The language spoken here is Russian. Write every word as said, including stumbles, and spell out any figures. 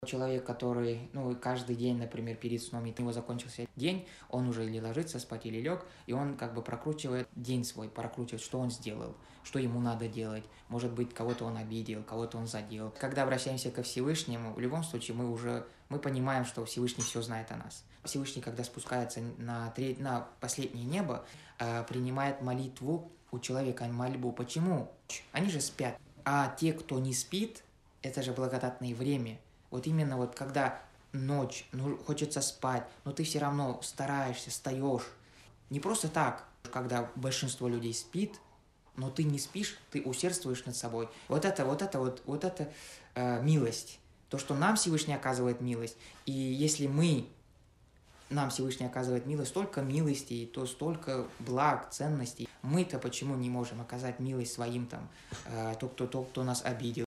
Человек, который, ну, каждый день, например, перед сном, и у него закончился день, он уже или ложится спать, или лег, и он как бы прокручивает день свой, прокручивает, что он сделал, что ему надо делать. Может быть, кого-то он обидел, кого-то он задел. Когда обращаемся ко Всевышнему, в любом случае мы уже, мы понимаем, что Всевышний все знает о нас. Всевышний, когда спускается на, треть, на последнее небо, э, принимает молитву у человека, мольбу. Почему? Они же спят. А те, кто не спит, это же благодатное время. Вот именно вот когда ночь, ну, хочется спать, но ты все равно стараешься, встаешь. Не просто так, когда большинство людей спит, но ты не спишь, ты усердствуешь над собой. Вот это, вот это, вот, вот это э, милость. То, что нам Всевышний оказывает милость. И если мы, нам Всевышний оказывает милость, столько милостей, то столько благ, ценностей. Мы-то почему не можем оказать милость своим там, э, то, кто, то, кто нас обидел?